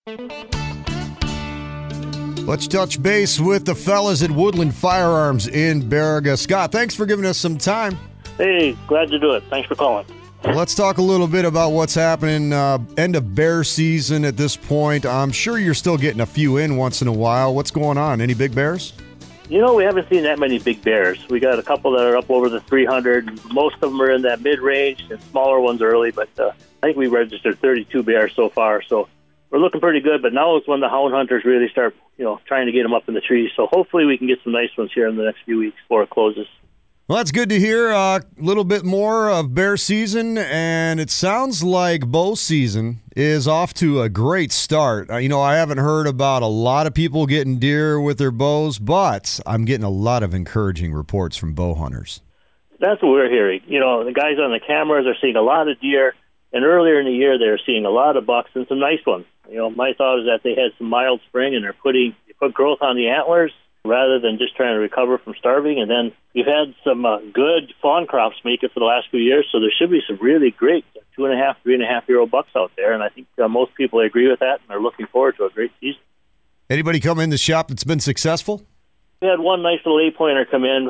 Let's touch base with the fellas at Woodland Firearms in Baraga. Scott, thanks for giving us some time. Hey, glad to do it. Thanks for calling. Well, let's talk a little bit about what's happening end of bear season at this point. I'm sure you're still getting a few in once in a while. What's going on? Any big bears? You know, we haven't seen that many big bears. We got a couple that are up over the 300. Most of them are in that mid-range and smaller ones early, but I think we registered 32 bears so far, so we're looking pretty good. But now is when the hound hunters really start, trying to get them up in the trees. So hopefully we can get some nice ones here in the next few weeks before it closes. Well, that's good to hear. A little bit more of bear season, and it sounds like bow season is off to a great start. I haven't heard about a lot of people getting deer with their bows, but I'm getting a lot of encouraging reports from bow hunters. That's what we're hearing. The guys on the cameras are seeing a lot of deer, and earlier in the year they were seeing a lot of bucks and some nice ones. My thought is that they had some mild spring, and they put growth on the antlers, rather than just trying to recover from starving. And then you've had some good fawn crops make it for the last few years, so there should be some really great 2.5, 3.5-year-old bucks out there, and I think most people agree with that and are looking forward to a great season. Anybody come in the shop that's been successful? We had one nice little 8-pointer come in,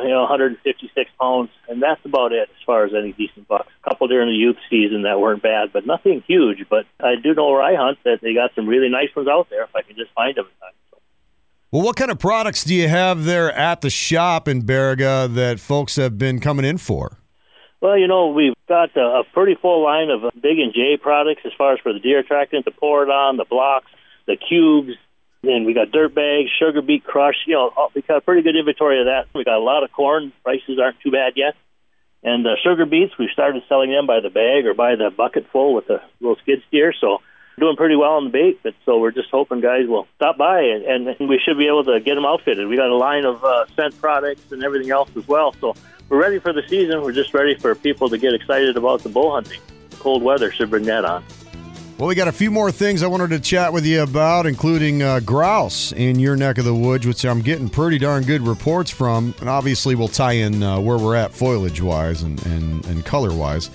156 pounds, and that's about it as far as any decent bucks. A couple during the youth season that weren't bad, but nothing huge. But I do know where I hunt that they got some really nice ones out there if I can just find them in time. Well, what kind of products do you have there at the shop in Baraga that folks have been coming in for? Well, we've got a pretty full line of Big and J products as far as for the deer attractant, the Poradon, the blocks, the cubes, and we got dirt bags, sugar beet crush. We got a pretty good inventory of that. We got a lot of corn. Prices aren't too bad yet. And sugar beets, we've started selling them by the bag or by the bucket full with the little skid steer, so doing pretty well on the bait, but so we're just hoping guys will stop by and we should be able to get them outfitted. We got a line of scent products and everything else as well, so we're ready for the season. We're just ready for people to get excited about the bow hunting. The cold weather should bring that on. Well, we got a few more things I wanted to chat with you about, including grouse in your neck of the woods, which I'm getting pretty darn good reports from, and obviously we'll tie in where we're at foliage-wise and color-wise.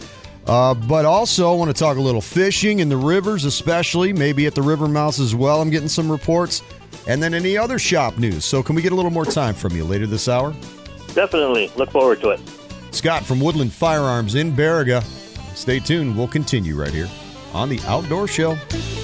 But also I want to talk a little fishing in the rivers, especially, maybe at the river mouths as well. I'm getting some reports. And then any other shop news. So can we get a little more time from you later this hour? Definitely. Look forward to it. Scott from Woodland Firearms in Baraga. Stay tuned. We'll continue right here on The Outdoor Show.